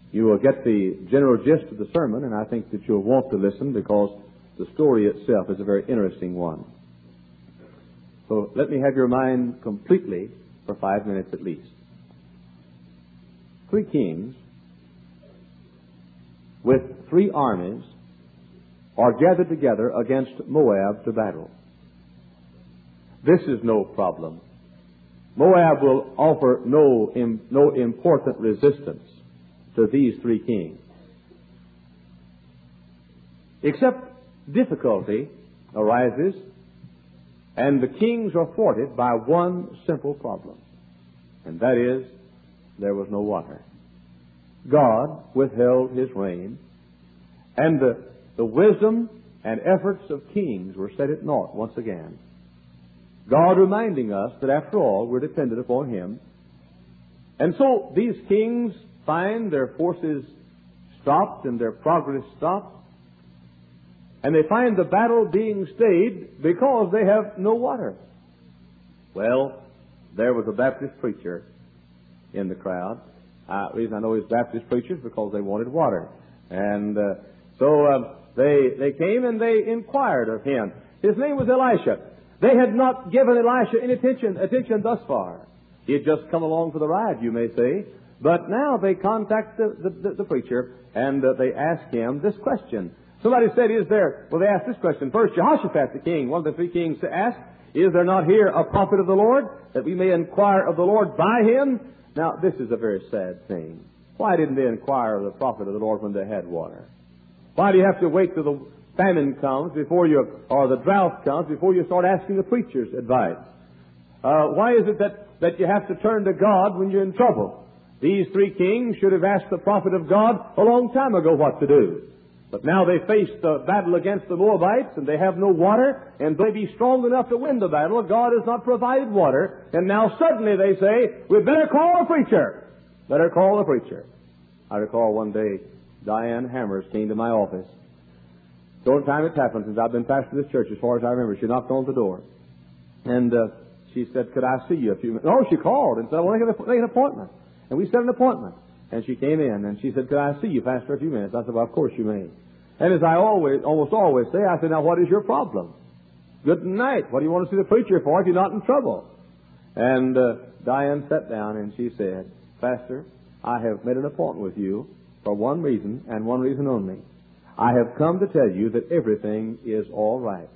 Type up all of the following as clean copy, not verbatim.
You will get the general gist of the sermon, and I think that you'll want to listen because the story itself is a very interesting one. So let me have your mind completely for 5 minutes at least. 3 kings with 3 armies are gathered together against Moab to battle. This is no problem. Moab will offer no important resistance to these 3 kings. Except difficulty arises, and the kings are thwarted by one simple problem, and that is there was no water. God withheld His rain, and the wisdom and efforts of kings were set at naught once again. God reminding us that after all we're dependent upon Him. And so these kings find their forces stopped and their progress stopped, and they find the battle being stayed because they have no water. Well, there was a Baptist preacher in the crowd. The reason I know he's Baptist preachers because they wanted water. And so they came and they inquired of him. His name was Elisha. They had not given Elisha any attention thus far. He had just come along for the ride, you may say. But now they contact the preacher and they ask him this question. Somebody said, they asked this question first. Jehoshaphat the king, one of the 3 kings, asked, is there not here a prophet of the Lord, that we may inquire of the Lord by him? Now, this is a very sad thing. Why didn't they inquire of the prophet of the Lord when they had water? Why do you have to wait till the famine comes or the drought comes before you start asking the preacher's advice? Why is it that you have to turn to God when you're in trouble? These 3 kings should have asked the prophet of God a long time ago what to do. But now they face the battle against the Moabites, and they have no water, and they be strong enough to win the battle. God has not provided water, and now suddenly they say, we better call a preacher. Better call a preacher. I recall one day Diane Hammers came to my office. The only time it's happened since I've been pastor of this church, as far as I remember. She knocked on the door, and she said, could I see you a few minutes? No, she called and said, I want to make an appointment. And we set an appointment. And she came in, and she said, could I see you, Pastor, a few minutes? I said, well, of course you may. And as I almost always say, I said, now, what is your problem? Good night. What do you want to see the preacher for if you're not in trouble? And Diane sat down, and she said, Pastor, I have made an appointment with you for one reason, and one reason only. I have come to tell you that everything is all right.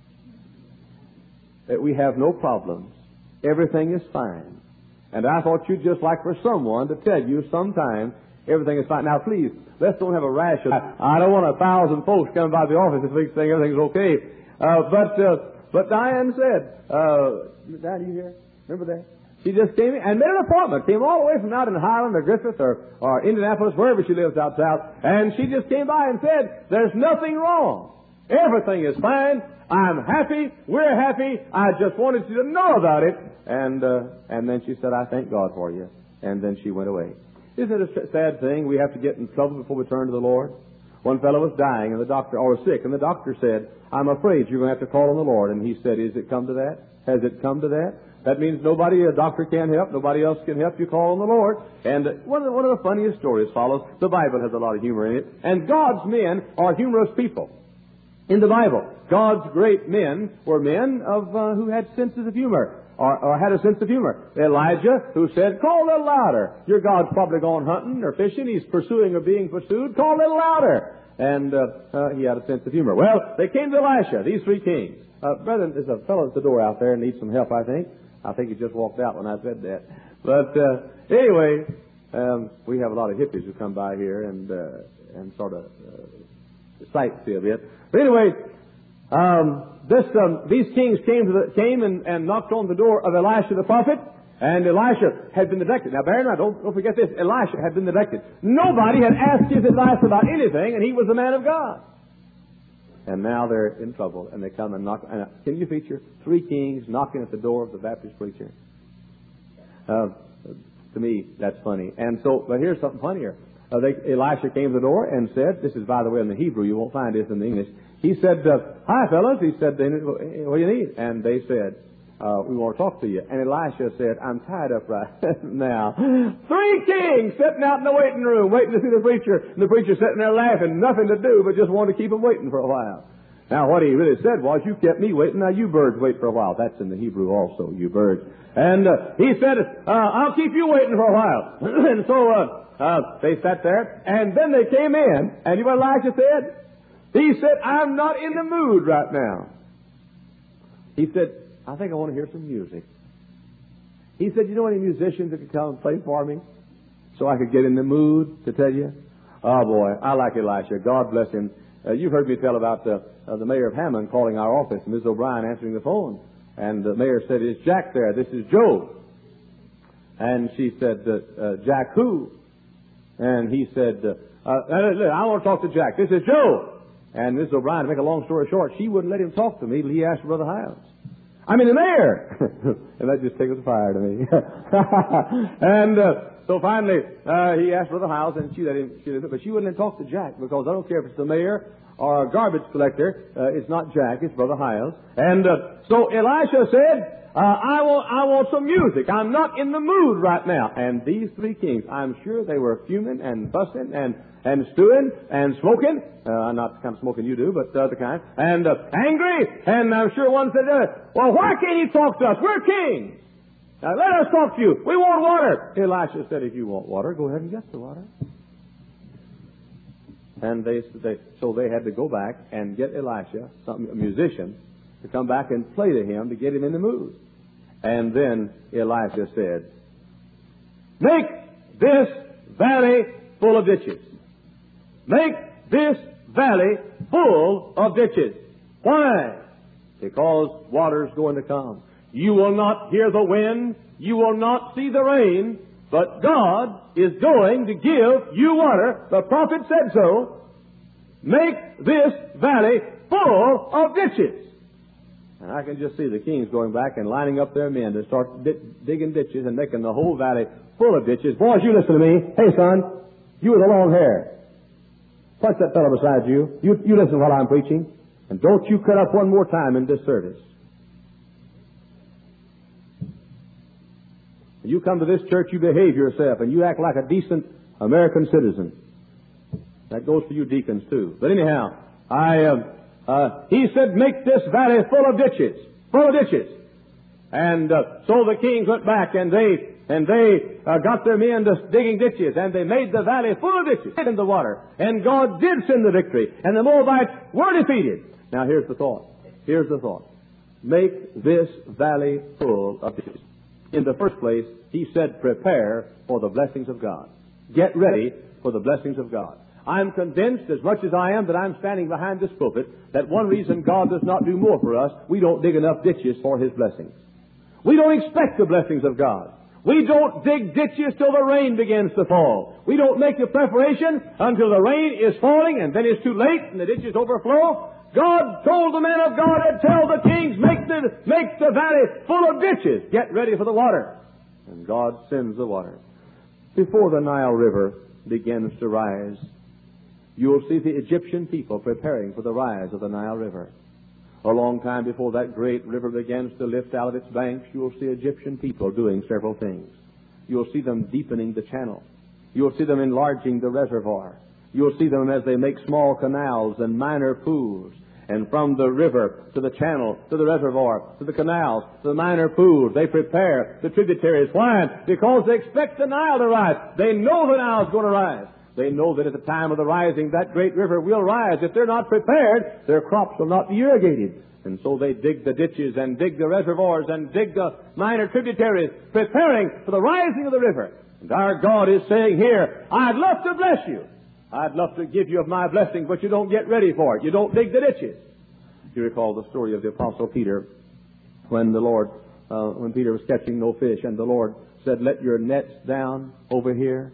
That we have no problems. Everything is fine. And I thought you'd just like for someone to tell you sometime everything is fine. Now, please, let's don't have a rash of... I don't want 1,000 folks coming by the office this week saying everything's okay. But Diane said, Diane, you here? Remember that? She just came in and made an appointment. Came all the way from out in Highland or Griffith or Indianapolis, wherever she lives out south. And she just came by and said, there's nothing wrong. Everything is fine. I'm happy. We're happy. I just wanted you to know about it. And then she said, I thank God for you. And then she went away. Isn't it a sad thing? We have to get in trouble before we turn to the Lord. One fellow was dying and or sick, and the doctor said, I'm afraid you're going to have to call on the Lord. And he said, has it come to that? Has it come to that? That means a doctor can't help, nobody else can help, you call on the Lord. And one of the funniest stories follows. The Bible has a lot of humor in it. And God's men are humorous people. In the Bible, God's great men were men who had senses of humor, or had a sense of humor. Elijah, who said, call a little louder. Your God's probably gone hunting or fishing. He's pursuing or being pursued. Call a little louder. And he had a sense of humor. Well, they came to Elisha, these 3 kings. Brethren, there's a fellow at the door out there and needs some help, I think. I think he just walked out when I said that. But anyway, we have a lot of hippies who come by here and sort of sightsee a bit. But anyway, these kings came and knocked on the door of Elisha the prophet, and Elisha had been neglected. Now, bear in mind, don't forget this. Elisha had been neglected. Nobody had asked his advice about anything, and he was the man of God. And now they're in trouble, and they come and knock. And can you feature 3 kings knocking at the door of the Baptist preacher? To me, that's funny. And so, but here's something funnier. Elisha came to the door and said, this is, by the way, in the Hebrew, you won't find this in the English. He said, hi, fellas. He said, what do you need? And they said, we want to talk to you. And Elisha said, I'm tied up right now. 3 kings sitting out in the waiting room, waiting to see the preacher. And the preacher sitting there laughing, nothing to do, but just wanted to keep him waiting for a while. Now, what he really said was, you kept me waiting, now you birds wait for a while. That's in the Hebrew also, you birds. And he said, I'll keep you waiting for a while. And so they sat there, and then they came in, and you know what Elisha said? He said, I'm not in the mood right now. He said, I think I want to hear some music. He said, you know any musicians that could come and play for me so I could get in the mood to tell you? Oh, boy, I like Elisha. God bless him. You've heard me tell about the mayor of Hammond calling our office, Ms. O'Brien answering the phone. And the mayor said, is Jack there? This is Joe. And she said, Jack who? And he said, I want to talk to Jack. This is Joe. And Ms. O'Brien, to make a long story short, she wouldn't let him talk to me till he asked Brother Hiles. I mean, the mayor! And that just tickles the fire to me. And so finally, he asked Brother Hiles, and she let him, but she wouldn't let him talk to Jack, because I don't care if it's the mayor or a garbage collector, it's not Jack, it's Brother Hiles. And so Elisha said, I want some music. I'm not in the mood right now. And these 3 kings, I'm sure they were fuming and fussing and stewing and smoking. Not the kind of smoking you do, but the other kind. And angry. And I'm sure one said, well, why can't he talk to us? We're kings. Now, let us talk to you. We want water. Elisha said, if you want water, go ahead and get the water. And so they had to go back and get Elisha, a musician, to come back and play to him to get him in the mood. And then Elisha said, make this valley full of ditches. Make this valley full of ditches. Why? Because water's going to come. You will not hear the wind. You will not see the rain. But God is going to give you water. The prophet said so. Make this valley full of ditches. And I can just see the kings going back and lining up their men to start digging ditches and making the whole valley full of ditches. Boys, you listen to me. Hey, son, you with the long hair. Punch that fellow beside you. You listen while I'm preaching. And don't you cut up one more time in this service. When you come to this church, you behave yourself, and you act like a decent American citizen. That goes for you deacons, too. But anyhow, he said, make this valley full of ditches. Full of ditches. And so the kings went back, and they got their men to digging ditches, and they made the valley full of ditches in the water. And God did send the victory, and the Moabites were defeated. Now here's the thought. Here's the thought. Make this valley full of ditches. In the first place, he said, prepare for the blessings of God. Get ready for the blessings of God. I'm convinced, as much as I am, that I'm standing behind this pulpit, that one reason God does not do more for us, we don't dig enough ditches for His blessings. We don't expect the blessings of God. We don't dig ditches till the rain begins to fall. We don't make the preparation until the rain is falling, and then it's too late and the ditches overflow. God told the men of God to tell the kings, make the valley full of ditches. Get ready for the water. And God sends the water. Before the Nile River begins to rise, you'll see the Egyptian people preparing for the rise of the Nile River. A long time before that great river begins to lift out of its banks, you'll see Egyptian people doing several things. You'll see them deepening the channel. You'll see them enlarging the reservoir. You'll see them as they make small canals and minor pools. And from the river to the channel, to the reservoir, to the canals, to the minor pools, they prepare the tributaries. Why? Because they expect the Nile to rise. They know the Nile is going to rise. They know that at the time of the rising, that great river will rise. If they're not prepared, their crops will not be irrigated. And so they dig the ditches and dig the reservoirs and dig the minor tributaries, preparing for the rising of the river. And our God is saying here, I'd love to bless you. I'd love to give you of my blessing, but you don't get ready for it. You don't dig the ditches. You recall the story of the Apostle Peter when when Peter was catching no fish, and the Lord said, let your nets down over here.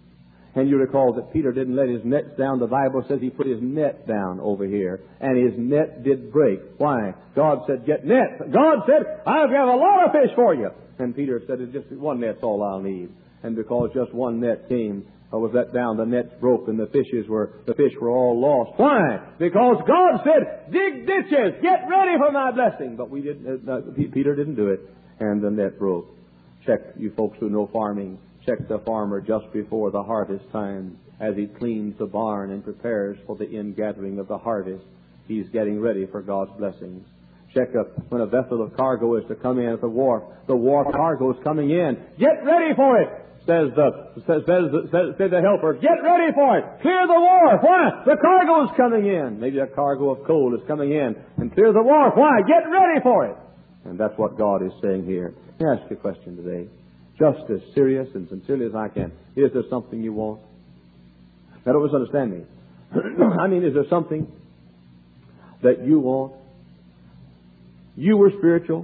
And you recall that Peter didn't let his nets down. The Bible says he put his net down over here, and his net did break. Why? God said, get nets. God said, I'll have a lot of fish for you. And Peter said, it's just one net's all I'll need. And because just one net came was let down, the nets broke, and the fish were all lost. Why? Because God said, dig ditches, get ready for my blessing. But Peter didn't do it, and the net broke. Check, you folks who know farming, check the farmer just before the harvest time as he cleans the barn and prepares for the ingathering of the harvest. He's getting ready for God's blessings. Check up when a vessel of cargo is to come in at the wharf cargo is coming in. Get ready for it, says the helper. Get ready for it. Clear the wharf. Why? The cargo is coming in. Maybe a cargo of coal is coming in. And clear the wharf. Why? Get ready for it. And that's what God is saying here. Let me ask you a question today. Just as serious and sincerely as I can. Is there something you want? Now, don't misunderstand me. I mean, is there something that you want? You were spiritual.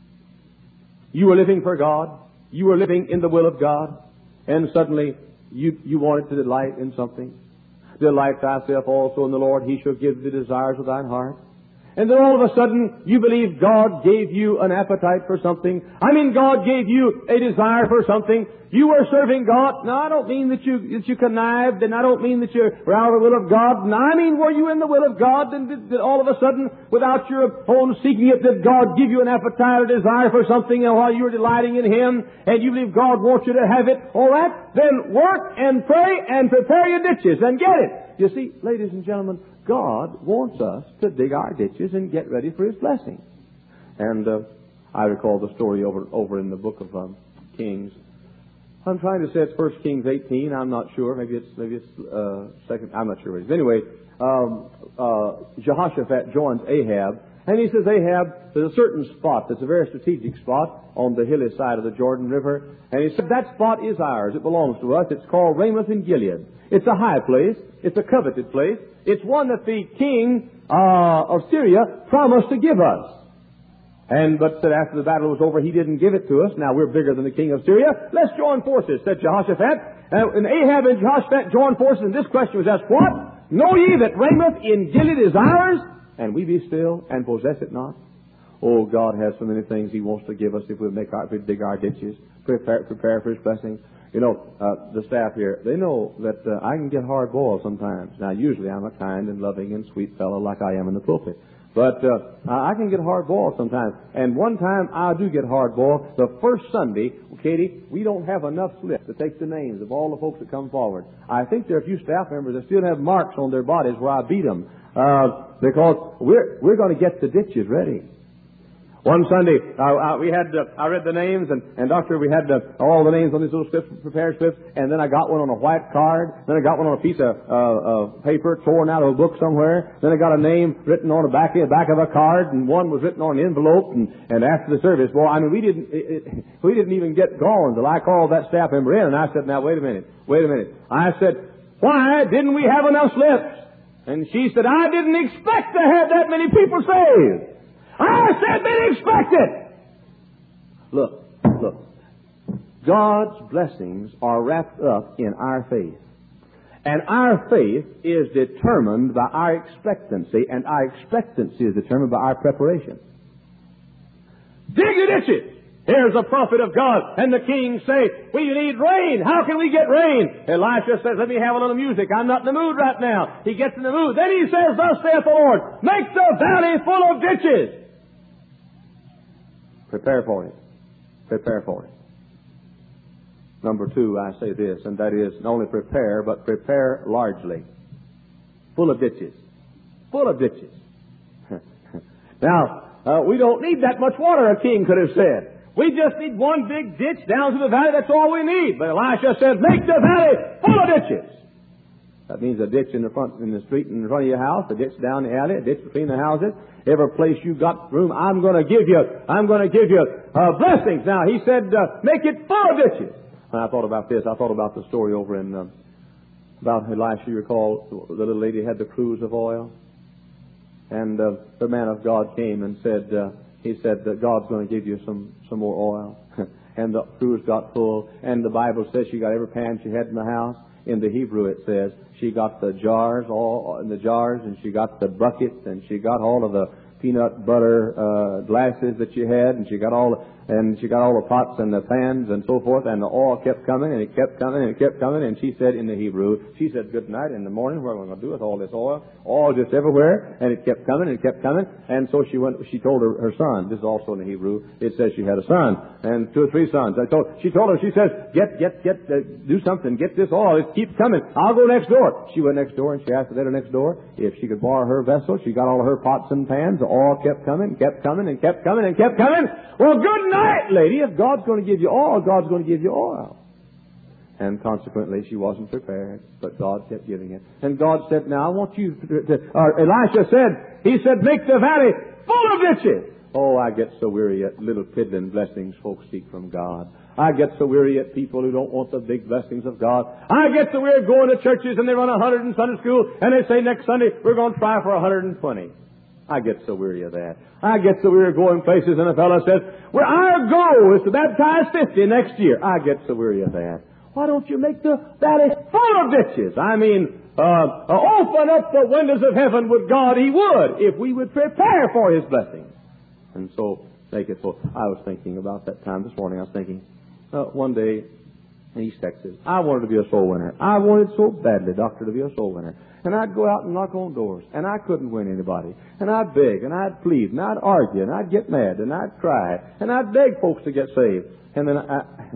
You were living for God. You were living in the will of God. And suddenly you wanted to delight in something. Delight thyself also in the Lord. He shall give the desires of thine heart. And then all of a sudden, you believe God gave you an appetite for something. I mean, God gave you a desire for something. You were serving God. Now, I don't mean that you connived, and I don't mean that you were out of the will of God. Now, I mean, were you in the will of God, and did all of a sudden, without your own seeking it, did God give you an appetite or desire for something, and while you were delighting in Him, and you believe God wants you to have it, all right? Then work and pray and prepare your ditches and get it. You see, ladies and gentlemen, God wants us to dig our ditches and get ready for His blessing. And I recall the story over in the book of Kings. I'm trying to say it's 1 Kings 18. I'm not sure. Maybe it's second. I'm not sure. Anyway, Jehoshaphat joins Ahab, and he says, Ahab, there's a certain spot that's a very strategic spot on the hilly side of the Jordan River, and he said that spot is ours. It belongs to us. It's called Ramoth in Gilead. It's a high place. It's a coveted place. It's one that the king of Syria promised to give us. But said after the battle was over, he didn't give it to us. Now we're bigger than the king of Syria. Let's join forces, said Jehoshaphat. And Ahab and Jehoshaphat joined forces, and this question was asked, what? Know ye that Ramoth in Gilead is ours? And we be still and possess it not? Oh, God has so many things He wants to give us if we dig our ditches, prepare for His blessing. You know, the staff here, they know that I can get hard-boiled sometimes. Now, usually I'm a kind and loving and sweet fellow like I am in the pulpit. But I can get hard-boiled sometimes. And one time I do get hard-boiled. The first Sunday, Katie, we don't have enough slips to take the names of all the folks that come forward. I think there are a few staff members that still have marks on their bodies where I beat them. Because we're going to get the ditches ready. One Sunday, I read the names, and Doctor, we had all the names on these little slips, prepared slips, and then I got one on a white card, then I got one on a piece of paper torn out of a book somewhere, then I got a name written on the back of a card, and one was written on an envelope, and after the service, boy, I mean, we didn't even get going till I called that staff member in, and I said, now, wait a minute. I said, why didn't we have enough slips? And she said, I didn't expect to have that many people saved. I said didn't expect it. Look. God's blessings are wrapped up in our faith. And our faith is determined by our expectancy, and our expectancy is determined by our preparation. Dig your ditches. Here's a prophet of God, and the king say, we need rain. How can we get rain? Elisha says, let me have a little music. I'm not in the mood right now. He gets in the mood. Then he says, thus saith the Lord, make the valley full of ditches. Prepare for it. Number two, I say this, and that is not only prepare, but prepare largely. Full of ditches. Now, we don't need that much water, a king could have said. We just need one big ditch down to the valley. That's all we need. But Elisha said, make the valley full of ditches. That means a ditch in the street in front of your house, a ditch down the alley, a ditch between the houses. Every place you got room, I'm going to give you blessings. Now, he said, make it full of ditches. And I thought about this. I thought about the story over in, about Elisha. You recall the little lady had the cruse of oil? And the man of God came and said, he said that God's going to give you some more oil. And the cruse got full. And the Bible says she got every pan she had in the house. In the Hebrew it says she got the jars, all in the jars, and she got the buckets, and she got all of the peanut butter glasses that she had, and she got all And she got all the pots and the pans and so forth, and the oil kept coming, and it kept coming, and it kept coming, and she said in the Hebrew, she said, good night in the morning, what am I going to do with all this oil? Oil just everywhere, and it kept coming, and it kept coming, and so she told her son, this is also in the Hebrew, it says she had a son, and 2 or 3 sons. She told her, she says, do something, get this oil, it keeps coming, I'll go next door. She went next door, and she asked the lady next door if she could borrow her vessel. She got all of her pots and pans, the oil kept coming, kept coming, and kept coming, and kept coming. Well, good night, lady. If God's going to give you oil, God's going to give you oil. And consequently, she wasn't prepared, but God kept giving it. And God said, now I want you Elisha said, he said, make the valley full of ditches. Oh, I get so weary at little piddling blessings folks seek from God. I get so weary at people who don't want the big blessings of God. I get so weary going to churches and they run 100 in Sunday school and they say next Sunday we're going to try for 120. I get so weary of that. I get so weary of going places and a fellow says, well, our goal is to baptize 50 next year. I get so weary of that. Why don't you make the valley full of ditches? I mean, open up the windows of heaven with God. He would, if we would prepare for His blessings. And so, make it full. I was thinking about that time this morning. I was thinking, one day in East Texas, I wanted to be a soul winner. I wanted so badly, doctor, to be a soul winner. And I'd go out and knock on doors, and I couldn't win anybody. And I'd beg, and I'd plead, and I'd argue, and I'd get mad, and I'd cry, and I'd beg folks to get saved. And then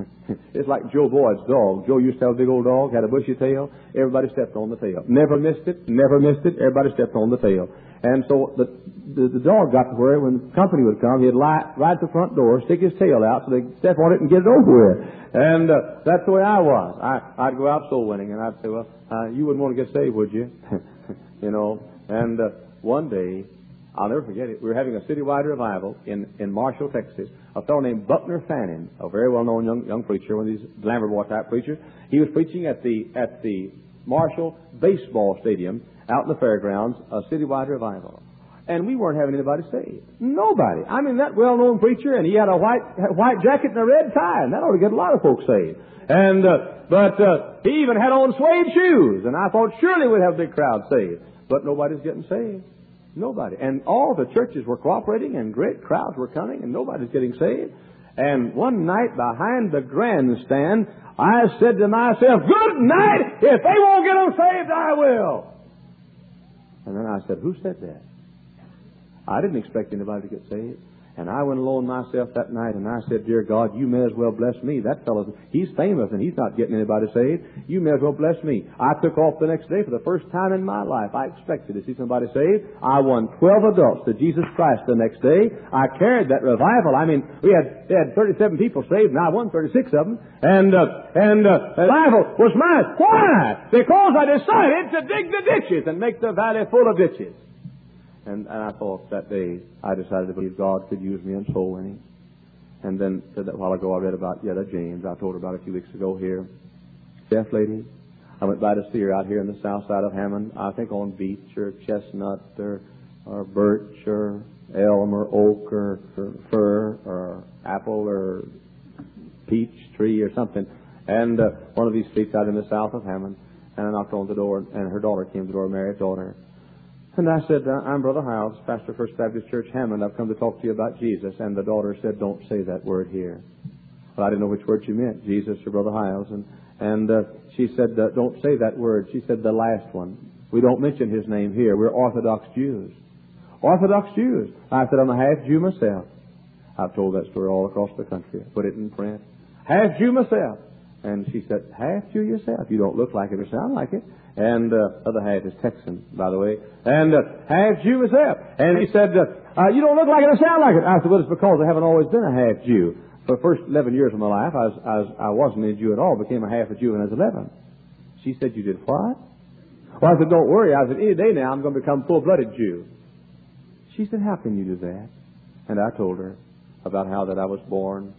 it's like Joe Boyd's dog. Joe used to have a big old dog, had a bushy tail. Everybody stepped on the tail. Never missed it, never missed it. Everybody stepped on the tail. And so the dog got to where when the company would come, he'd lie right at the front door, stick his tail out so they'd step on it and get it over with. And that's the way I was. I'd go out soul winning, and I'd say, well, you wouldn't want to get saved, would you? You know. And one day, I'll never forget it, we were having a citywide revival in Marshall, Texas. A fellow named Buckner Fannin, a very well-known young preacher, one of these glamour boy type preachers. He was preaching at the Marshall baseball stadium out in the fairgrounds, a citywide revival. And we weren't having anybody saved. Nobody. I mean, that well-known preacher, and he had a white jacket and a red tie, and that ought to get a lot of folks saved. And but he even had on suede shoes, and I thought surely we'd have a big crowd saved. But nobody's getting saved. Nobody. And all the churches were cooperating, and great crowds were coming, and nobody's getting saved. And one night behind the grandstand, I said to myself, good night! If they won't get them saved, I will. And then I said, who said that? I didn't expect anybody to get saved. And I went alone myself that night, and I said, dear God, you may as well bless me. That fellow, he's famous, and he's not getting anybody saved. You may as well bless me. I took off the next day for the first time in my life. I expected to see somebody saved. I won 12 adults to Jesus Christ the next day. I carried that revival. I mean, we had 37 people saved, and I won 36 of them. And the revival was mine. Why? Because I decided to dig the ditches and make the valley full of ditches. And I thought that day, I decided to believe God could use me in soul winning. And then, a while ago, I read about Yetta James. I told her about a few weeks ago here. Deaf lady. I went by to see her out here in the south side of Hammond. I think on beech or chestnut or birch or elm or oak or fir or apple or peach tree or something. And one of these streets out in the south of Hammond. And I knocked on the door, and her daughter came to the door, a married daughter. And I said, I'm Brother Hiles, pastor of First Baptist Church, Hammond. I've come to talk to you about Jesus. And the daughter said, don't say that word here. Well, I didn't know which word she meant, Jesus or Brother Hiles. And she said, don't say that word. She said, the last one. We don't mention his name here. We're Orthodox Jews. Orthodox Jews. I said, I'm a half Jew myself. I've told that story all across the country. I put it in print. Half Jew myself. And she said, half Jew yourself. You don't look like it or sound like it. And other half is Texan, by the way. And half Jew myself. And he said, you don't look like it or sound like it. I said, well, it's because I haven't always been a half Jew. For the first 11 years of my life, I wasn't a Jew at all. Became a half a Jew when I was 11. She said, you did what? Well, I said, don't worry. I said, any day now I'm going to become full-blooded Jew. She said, how can you do that? And I told her about how that I was born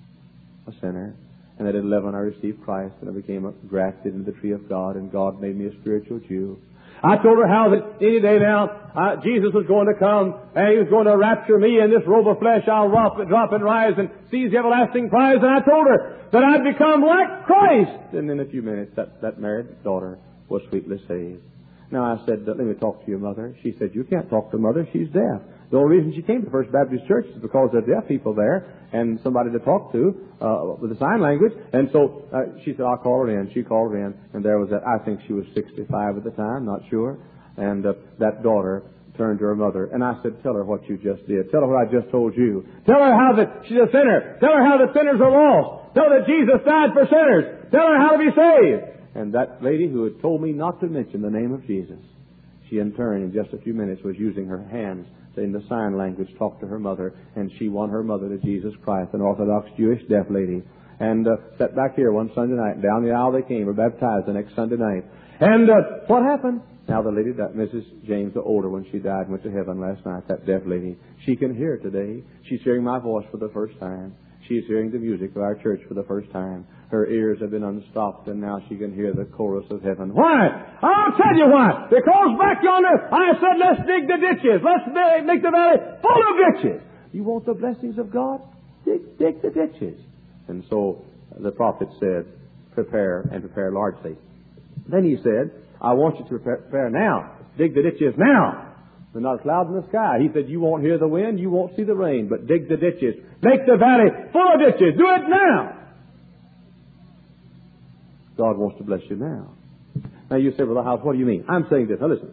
a sinner. And that at 11 I received Christ, and I became grafted into the tree of God, and God made me a spiritual Jew. I told her how that any day now Jesus was going to come, and He was going to rapture me in this robe of flesh. I'll drop and rise and seize the everlasting prize. And I told her that I'd become like Christ. And in a few minutes, that married daughter was sweetly saved. Now I said, let me talk to your mother. She said, you can't talk to mother. She's deaf. The only reason she came to First Baptist Church is because there are deaf people there and somebody to talk to with the sign language. And so she said, I'll call her in. She called her in, and there was that. I think she was 65 at the time, not sure. And that daughter turned to her mother, and I said, tell her what you just did. Tell her what I just told you. Tell her how that she's a sinner. Tell her how the sinners are lost. Tell her that Jesus died for sinners. Tell her how to be saved. And that lady who had told me not to mention the name of Jesus, she in turn, in just a few minutes, was using her hands in the sign language, talked to her mother, and she won her mother to Jesus Christ, an Orthodox Jewish deaf lady. And sat back here one Sunday night. Down the aisle they came, were baptized the next Sunday night. And what happened? Now the lady, that Mrs. James, the older one, she died, went to heaven last night, that deaf lady. She can hear today. She's hearing my voice for the first time. She's hearing the music of our church for the first time. Her ears have been unstopped, and now she can hear the chorus of heaven. Why? I'll tell you why. Because back yonder, I said, let's dig the ditches. Let's make the valley full of ditches. You want the blessings of God? Dig the ditches. And so the prophet said, prepare and prepare largely. Then he said, I want you to prepare now. Dig the ditches now. There's not a cloud in the sky. He said, you won't hear the wind, you won't see the rain, but dig the ditches. Make the valley full of ditches. Do it now. God wants to bless you now. Now you say, well, what do you mean? I'm saying this. Now listen.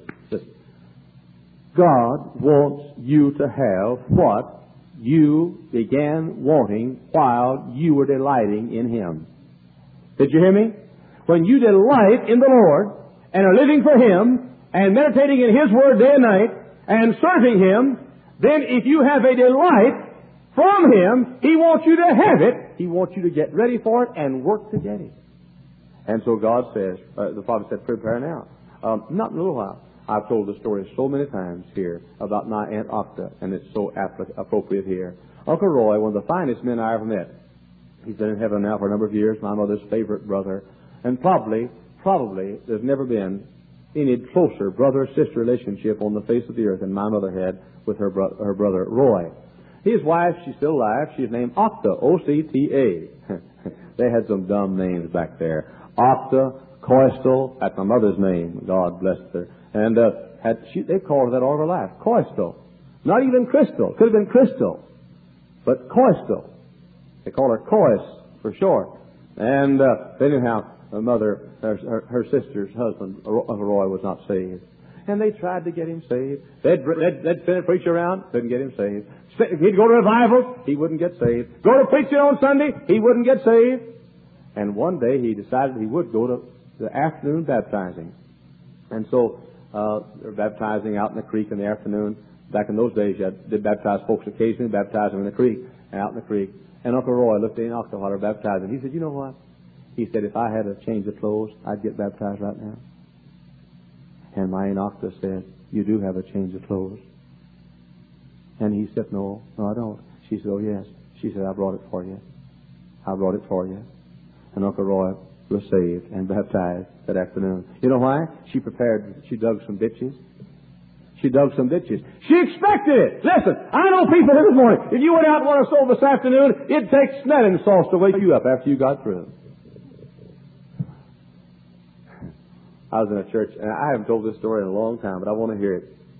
God wants you to have what you began wanting while you were delighting in Him. Did you hear me? When you delight in the Lord and are living for Him and meditating in His Word day and night and serving Him, then if you have a delight from Him, He wants you to have it. He wants you to get ready for it and work to get it. And so God says, the Father said, prepare now. Not in a little while. I've told the story so many times here about my Aunt Octa, and it's so appropriate here. Uncle Roy, one of the finest men I ever met. He's been in heaven now for a number of years, my mother's favorite brother. And probably, there's never been any closer brother-sister relationship on the face of the earth than my mother had with her brother Roy. His wife, she's still alive. She's named Octa, O-C-T-A. They had some dumb names back there. Octa, Coistel, that's my mother's name. God bless her. And they called her that all her life. Coistel. Not even Crystal. Could have been Crystal. But Coistel. They call her Cois for short. And anyhow, her mother, her sister's husband, Uncle Roy, was not saved. And they tried to get him saved. They'd send a preacher around, couldn't get him saved. He'd go to revivals, he wouldn't get saved. Go to preaching on Sunday, he wouldn't get saved. And one day he decided he would go to the afternoon baptizing. And so they're baptizing out in the creek in the afternoon. Back in those days, they baptized folks occasionally, baptized them in the creek, and out in the creek. And Uncle Roy looked at Octa while they were baptizing. He said, you know what? He said, if I had a change of clothes, I'd get baptized right now. And my Aunt Octa said, you do have a change of clothes. And he said, no, I don't. She said, oh, yes. She said, I brought it for you. I brought it for you. And Uncle Roy was saved and baptized that afternoon. You know why? She dug some ditches. She dug some ditches. She expected it. Listen, I know people here this morning, if you went out and won a soul this afternoon, it'd take smelling sauce to wake you up after you got through. I was in a church, and I haven't told this story in a long time, but I want to hear it.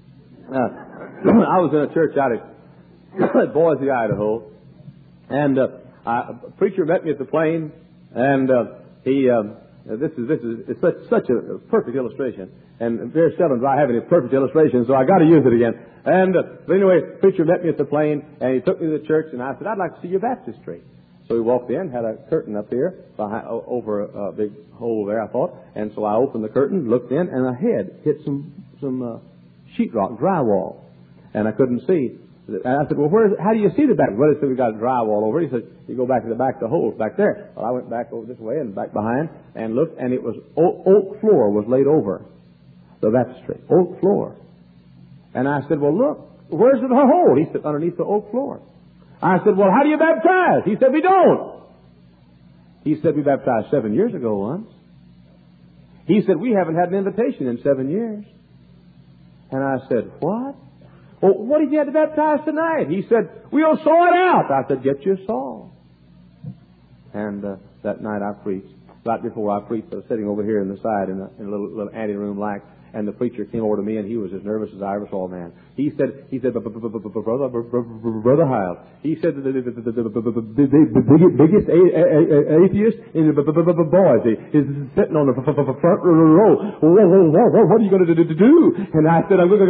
I was in a church out at Boise, Idaho, and a preacher met me at the plane, and this is such a perfect illustration, and very seldom do I have any perfect illustrations, so I got to use it again. And but anyway, the preacher met me at the plane, and he took me to the church, and I said, I'd like to see your baptistry. So we walked in, had a curtain up here over a big hole there, I thought. And so I opened the curtain, looked in, and a head hit some sheetrock, drywall. And I couldn't see. And I said, well, how do you see the back? Well, he said, we got a drywall over. He said, you go back to the back, the hole's back there. Well, I went back over this way and back behind and looked, and it was oak floor was laid over the baptistry. Oak floor. And I said, well, look, where's the hole? He said, underneath the oak floor. I said, well, how do you baptize? He said, we don't. He said, we baptized 7 years ago once. He said, we haven't had an invitation in 7 years. And I said, what? Well, what did you have to baptize tonight? He said, we'll saw it out. I said, get your saw. And that night I preached. right before I preached. I was sitting over here in the side in a little anteroom like, and the preacher came over to me, and he was as nervous as I ever saw a man. He said, Brother Hiles, he said the biggest atheist in the boys is sitting on the front row. What are you going to do? And I said, I'm going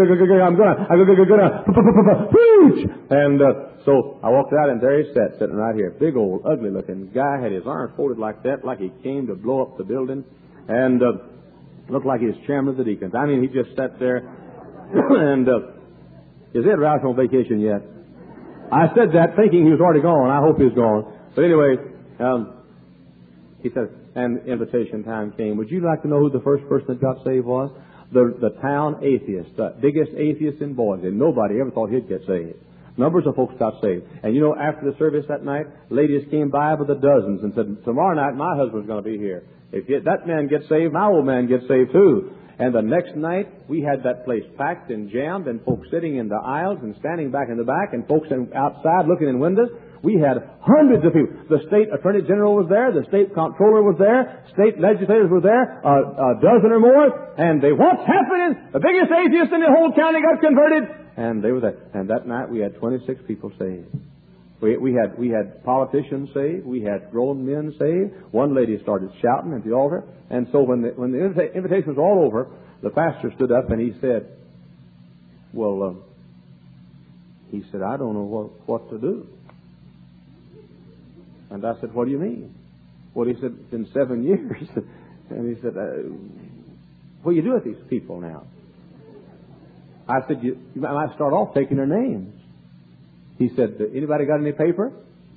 to preach. And so I walked out, and there he sat, sitting right here. Big old, ugly-looking guy, had his arms folded like that, like he came to blow up the building, and looked like he was chairman of the deacons. I mean, he just sat there, and is Ed Rouse on vacation yet? I said that thinking he was already gone. I hope he's gone. But anyway, he said, and invitation time came. Would you like to know who the first person that got saved was? The town atheist, the biggest atheist in Boise. Nobody ever thought he'd get saved. Numbers of folks got saved. And you know, after the service that night, ladies came by by the dozens and said, tomorrow night my husband's going to be here. If that man gets saved, my old man gets saved too. And the next night, we had that place packed and jammed, and folks sitting in the aisles and standing back in the back, and folks outside looking in windows. We had hundreds of people. The state attorney general was there. The state comptroller was there. State legislators were there. A dozen or more. And what's happening? The biggest atheist in the whole county got converted. And they were there. And that night we had 26 people saved. We had politicians saved. We had grown men saved. One lady started shouting at the altar. And so when the invitation was all over, the pastor stood up and he said, I don't know what to do. And I said, what do you mean? Well, he said, it's been 7 years. And he said, what do you do with these people now? I said, you might start off taking their names. He said, anybody got any paper?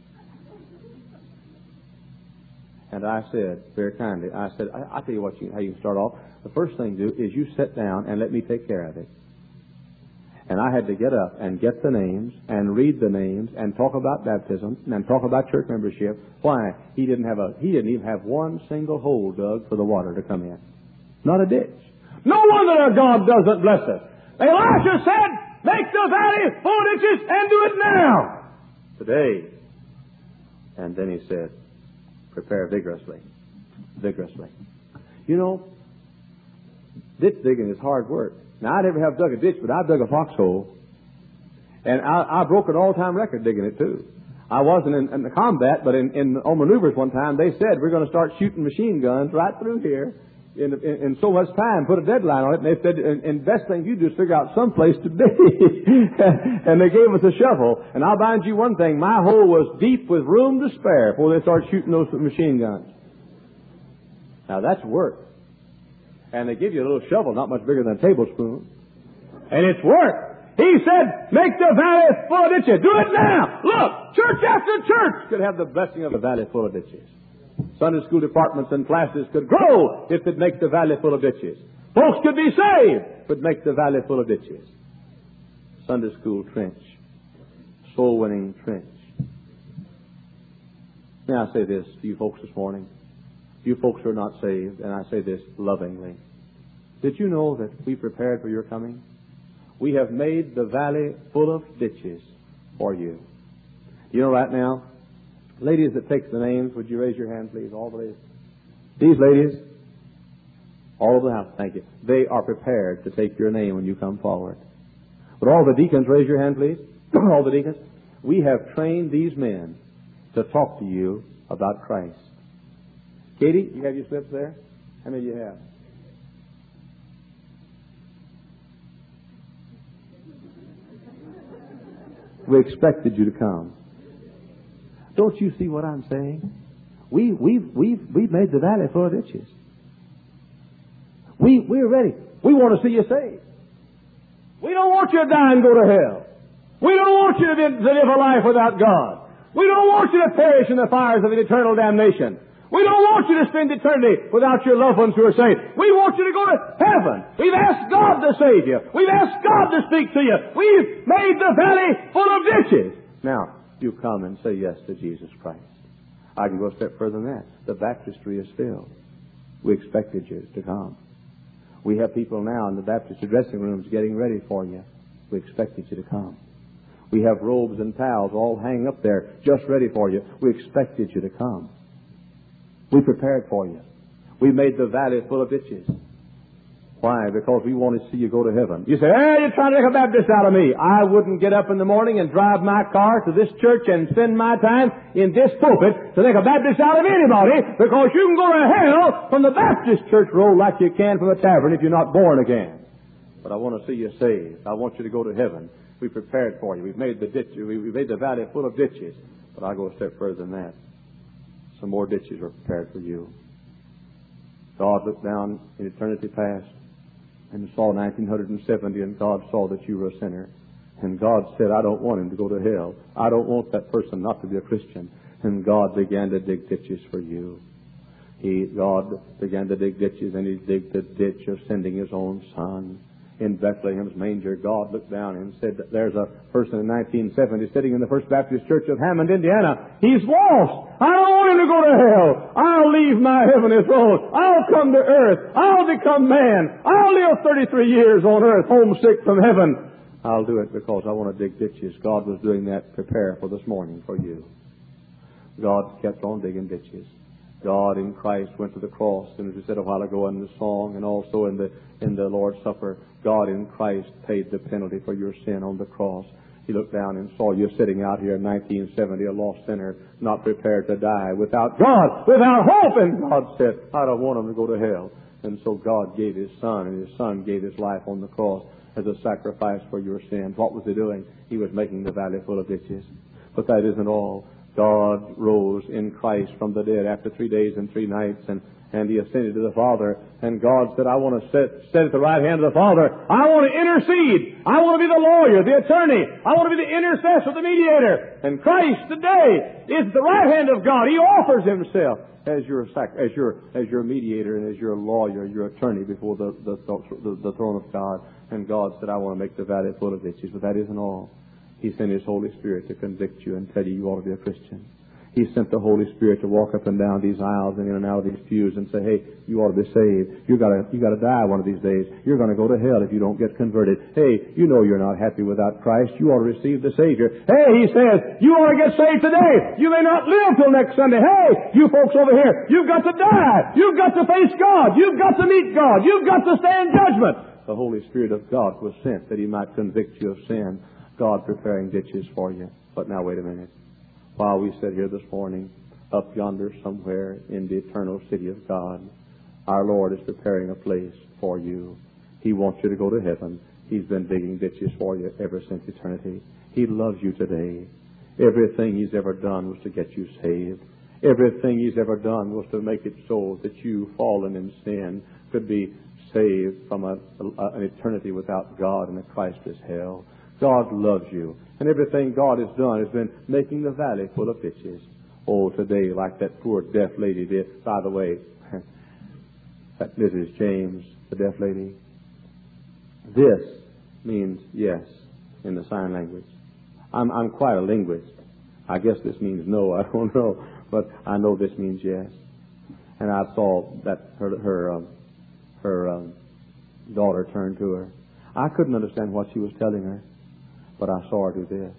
And I said, very kindly, I'll tell you how you can start off. The first thing to do is you sit down and let me take care of it. And I had to get up and get the names and read the names and talk about baptism and talk about church membership. Why? He didn't even have one single hole dug for the water to come in. Not a ditch. No wonder our God doesn't bless us. Elisha said, make the valley full of ditches and do it now. Today. And then he said, prepare vigorously. Vigorously. You know, ditch digging is hard work. Now, I never have dug a ditch, but I've dug a foxhole. And I broke an all-time record digging it, too. I wasn't in the combat, but on maneuvers one time, they said, we're going to start shooting machine guns right through here in so much time, put a deadline on it. And they said, and best thing you do is figure out some place to dig. And they gave us a shovel. And I'll bind you one thing, my hole was deep with room to spare before they started shooting those machine guns. Now, that's work. And they give you a little shovel, not much bigger than a tablespoon. And it's work. He said, make the valley full of ditches. Do it now. Look, church after church could have the blessing of the valley full of ditches. Sunday school departments and classes could grow if it makes the valley full of ditches. Folks could be saved if it makes the valley full of ditches. Sunday school trench. Soul winning trench. May I say this to you folks this morning? You folks who are not saved, and I say this lovingly. Did you know that we prepared for your coming? We have made the valley full of ditches for you. You know right now, ladies that takes the names, would you raise your hand, please? All the ladies. These ladies, all over the house, thank you. They are prepared to take your name when you come forward. But all the deacons, raise your hand, please. All the deacons. We have trained these men to talk to you about Christ. Katie, you have your slips there? How many do you have? We expected you to come. Don't you see what I'm saying? We've made the valley full of ditches. We're ready. We want to see you saved. We don't want you to die and go to hell. We don't want you to live a life without God. We don't want you to perish in the fires of an eternal damnation. We don't want you to spend eternity without your loved ones who are saved. We want you to go to heaven. We've asked God to save you. We've asked God to speak to you. We've made the valley full of ditches. Now, you come and say yes to Jesus Christ. I can go a step further than that. The baptistry is filled. We expected you to come. We have people now in the baptistry dressing rooms getting ready for you. We expected you to come. We have robes and towels all hanging up there just ready for you. We expected you to come. We prepared for you. We made the valley full of ditches. Why? Because we want to see you go to heaven. You say, hey, you're trying to make a Baptist out of me. I wouldn't get up in the morning and drive my car to this church and spend my time in this pulpit to make a Baptist out of anybody, because you can go to hell from the Baptist church roll like you can from a tavern if you're not born again. But I want to see you saved. I want you to go to heaven. We prepared for you. We've made the ditch. We made the valley full of ditches. But I'll go a step further than that. Some more ditches are prepared for you. God looked down in eternity past and saw 1970, and God saw that you were a sinner. And God said, I don't want him to go to hell. I don't want that person not to be a Christian. And God began to dig ditches for you. God began to dig ditches, and he digged the ditch of sending his own son. In Bethlehem's manger, God looked down and said that there's a person in 1970 sitting in the First Baptist Church of Hammond, Indiana. He's lost. I don't want him to go to hell. I'll leave my heavenly throne. I'll come to earth. I'll become man. I'll live 33 years on earth, homesick from heaven. I'll do it because I want to dig ditches. God was doing that, prepare for this morning for you. God kept on digging ditches. God in Christ went to the cross, and as we said a while ago in the song and also in the Lord's Supper, God in Christ paid the penalty for your sin on the cross. He looked down and saw you sitting out here in 1970, a lost sinner, not prepared to die, without God, without hope. And God said, I don't want him to go to hell. And so God gave his Son, and his Son gave his life on the cross as a sacrifice for your sins. What was he doing? He was making the valley full of ditches. But that isn't all. God rose in Christ from the dead after 3 days and 3 nights, and he ascended to the Father. And God said, I want to sit at the right hand of the Father. I want to intercede. I want to be the lawyer, the attorney. I want to be the intercessor, the mediator. And Christ today is at the right hand of God. He offers himself as your mediator and as your lawyer, your attorney before the throne of God. And God said, I want to make the valley full of ditches. But that isn't all. He sent his Holy Spirit to convict you and tell you ought to be a Christian. He sent the Holy Spirit to walk up and down these aisles and in and out of these pews and say, hey, you ought to be saved. You got to die one of these days. You're going to go to hell if you don't get converted. Hey, you know you're not happy without Christ. You ought to receive the Savior. Hey, he says, you ought to get saved today. You may not live till next Sunday. Hey, you folks over here, you've got to die. You've got to face God. You've got to meet God. You've got to stand judgment. The Holy Spirit of God was sent that he might convict you of sin. God preparing ditches for you. But now wait a minute. While we sit here this morning, up yonder somewhere in the eternal city of God, our Lord is preparing a place for you. He wants you to go to heaven. He's been digging ditches for you ever since eternity. He loves you today. Everything he's ever done was to get you saved. Everything he's ever done was to make it so that you, fallen in sin, could be saved from an eternity without God and a Christless hell. God loves you. And everything God has done has been making the valley full of ditches. Oh, today, like that poor deaf lady did. By the way, that Mrs. James, the deaf lady, this means yes in the sign language. I'm quite a linguist. I guess this means no. I don't know. But I know this means yes. And I saw that her daughter turned to her. I couldn't understand what she was telling her. But I saw her do this.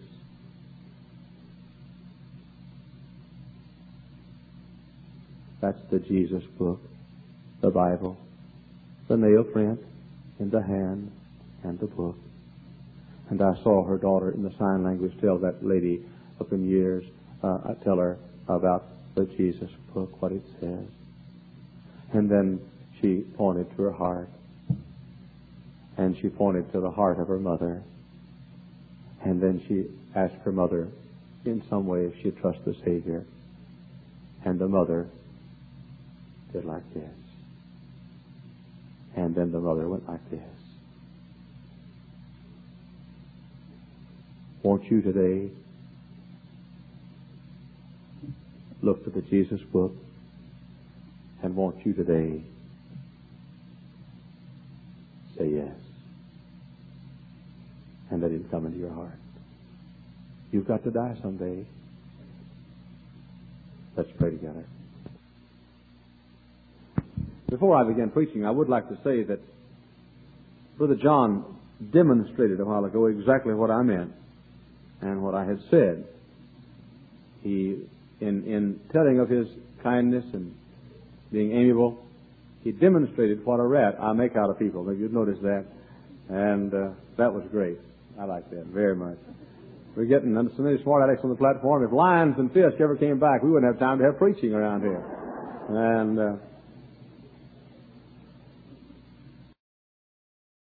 That's the Jesus book, the Bible, the nail print in the hand and the book. And I saw her daughter in the sign language tell that lady up in years, tell her about the Jesus book, what it says. And then she pointed to her heart. And she pointed to the heart of her mother. And then she asked her mother in some way if she'd trust the Savior. And the mother did like this. And then the mother went like this. Won't you today look to the Jesus book? And won't you today say yes? And let him come into your heart. You've got to die someday. Let's pray together. Before I begin preaching, I would like to say that Brother John demonstrated a while ago exactly what I meant and what I had said. He, in telling of his kindness and being amiable. He demonstrated what a rat I make out of people. Maybe you'd notice that. And that was great. I like that very much. We're getting so many smart addicts on the platform. If lions and fish ever came back, we wouldn't have time to have preaching around here. And